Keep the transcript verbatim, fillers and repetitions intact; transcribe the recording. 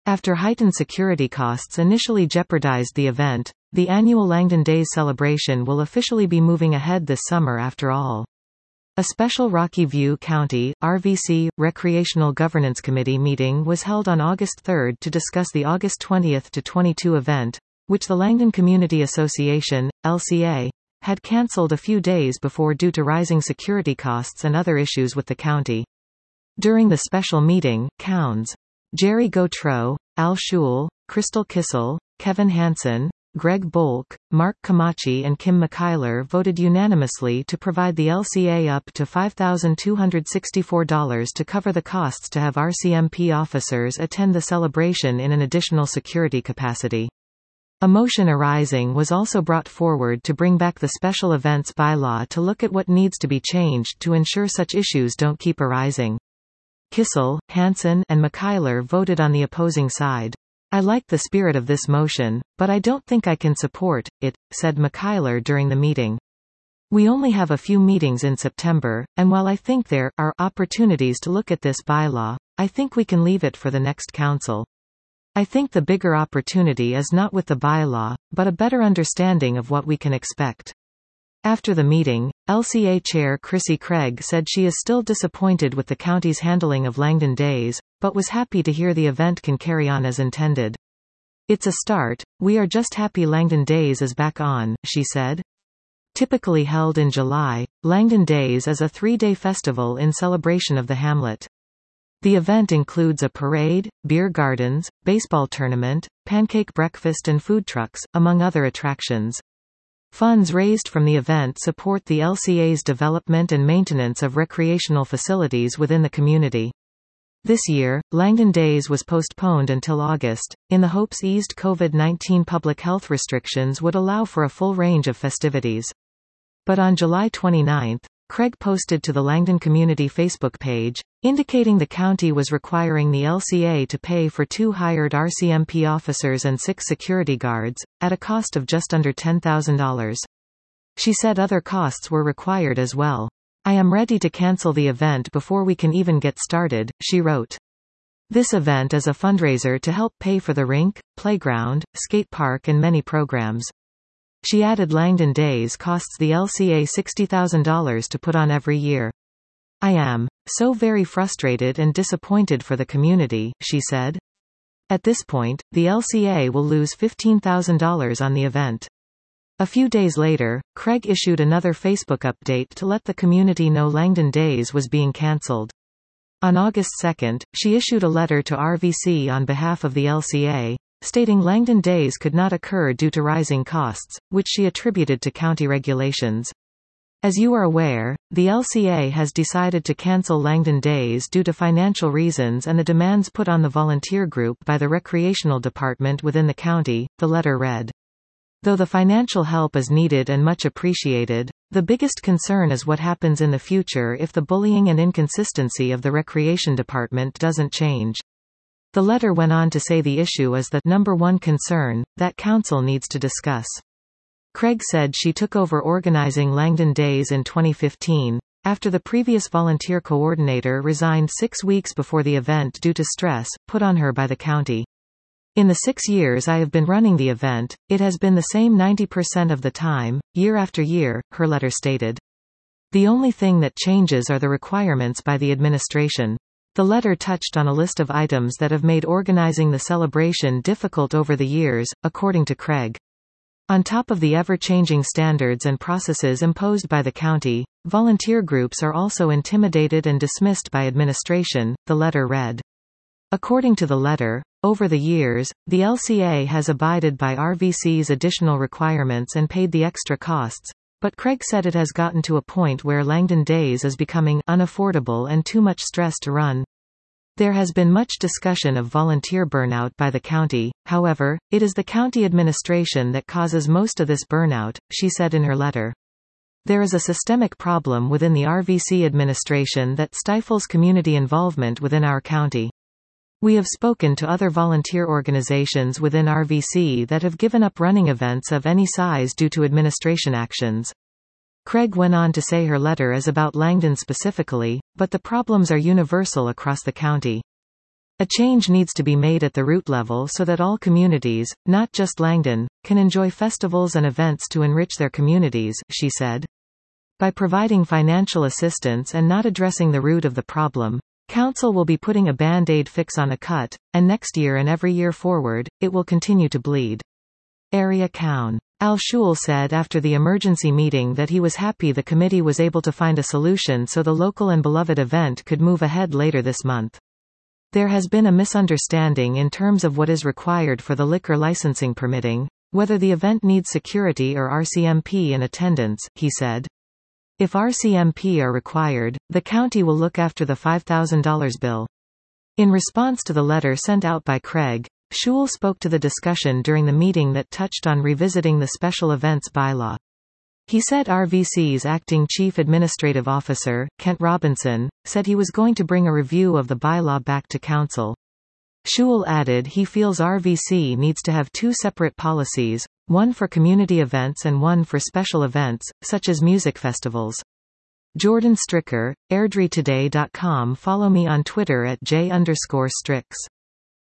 After heightened security costs initially jeopardized the event, the annual Langdon Days celebration will officially be moving ahead this summer after all. A special Rocky View County, R V C, Recreational Governance Committee meeting was held on August third to discuss the August twentieth to twenty-second event, which the Langdon Community Association, L C A, had cancelled a few days before due to rising security costs and other issues with the county. During the special meeting, Counts Jerry Gautreaux, Al Schul, Crystal Kissel, Kevin Hansen, Greg Bolk, Mark Camachi and Kim McKeiler voted unanimously to provide the L C A up to five thousand two hundred sixty-four dollars to cover the costs to have R C M P officers attend the celebration in an additional security capacity. A motion arising was also brought forward to bring back the special events bylaw to look at what needs to be changed to ensure such issues don't keep arising. Kissel, Hansen, and McKeiler voted on the opposing side. "I like the spirit of this motion, but I don't think I can support it," said McKeiler during the meeting. "We only have a few meetings in September, and while I think there are opportunities to look at this bylaw, I think we can leave it for the next council. I think the bigger opportunity is not with the bylaw, but a better understanding of what we can expect." After the meeting, L C A Chair Chrissy Craig said she is still disappointed with the county's handling of Langdon Days, but was happy to hear the event can carry on as intended. "It's a start, we are just happy Langdon Days is back on," she said. Typically held in July, Langdon Days is a three-day festival in celebration of the hamlet. The event includes a parade, beer gardens, baseball tournament, pancake breakfast and food trucks, among other attractions. Funds raised from the event support the L C A's development and maintenance of recreational facilities within the community. This year, Langdon Days was postponed until August, in the hopes eased COVID nineteen public health restrictions would allow for a full range of festivities. But on July twenty-ninth, Craig posted to the Langdon Community Facebook page, indicating the county was requiring the L C A to pay for two hired R C M P officers and six security guards, at a cost of just under ten thousand dollars. She said other costs were required as well. "I am ready to cancel the event before we can even get started," she wrote. This event is a fundraiser to help pay for the rink, playground, skate park and many programs. She added Langdon Days costs the L C A sixty thousand dollars to put on every year. "I am so very frustrated and disappointed for the community," she said. At this point, the L C A will lose fifteen thousand dollars on the event. A few days later, Craig issued another Facebook update to let the community know Langdon Days was being cancelled. On August second, she issued a letter to R V C on behalf of the L C A, stating Langdon Days could not occur due to rising costs, which she attributed to county regulations. "As you are aware, the L C A has decided to cancel Langdon Days due to financial reasons and the demands put on the volunteer group by the recreational department within the county," the letter read. "Though the financial help is needed and much appreciated, the biggest concern is what happens in the future if the bullying and inconsistency of the recreation department doesn't change." The letter went on to say the issue is the number one concern that council needs to discuss. Craig said she took over organizing Langdon Days in twenty fifteen, after the previous volunteer coordinator resigned six weeks before the event due to stress put on her by the county. "In the six years I have been running the event, it has been the same ninety percent of the time, year after year," her letter stated. "The only thing that changes are the requirements by the administration." The letter touched on a list of items that have made organizing the celebration difficult over the years, according to Craig. On top of the ever-changing standards and processes imposed by the county, volunteer groups are also intimidated and dismissed by administration, the letter read. According to the letter, over the years, the L C A has abided by R V C's additional requirements and paid the extra costs, but Craig said it has gotten to a point where Langdon Days is becoming unaffordable and too much stress to run. There has been much discussion of volunteer burnout by the county, however, it is the county administration that causes most of this burnout, she said in her letter. "There is a systemic problem within the R V C administration that stifles community involvement within our county. We have spoken to other volunteer organizations within R V C that have given up running events of any size due to administration actions." Craig went on to say her letter is about Langdon specifically, but the problems are universal across the county. A change needs to be made at the root level so that all communities, not just Langdon, can enjoy festivals and events to enrich their communities, she said. By providing financial assistance and not addressing the root of the problem, Council will be putting a band-aid fix on a cut, and next year and every year forward, it will continue to bleed. Area Coun. Al Shul said after the emergency meeting that he was happy the committee was able to find a solution so the local and beloved event could move ahead later this month. There has been a misunderstanding in terms of what is required for the liquor licensing permitting, whether the event needs security or R C M P in attendance, he said. If R C M P are required, the county will look after the five thousand dollar bill. In response to the letter sent out by Craig, Shul spoke to the discussion during the meeting that touched on revisiting the special events bylaw. He said R V C's acting chief administrative officer, Kent Robinson, said he was going to bring a review of the bylaw back to council. Shul added he feels R V C needs to have two separate policies, one for community events and one for special events, such as music festivals. Jordan Stricker, airdrie today dot com. Follow me on Twitter at J underscore Strix.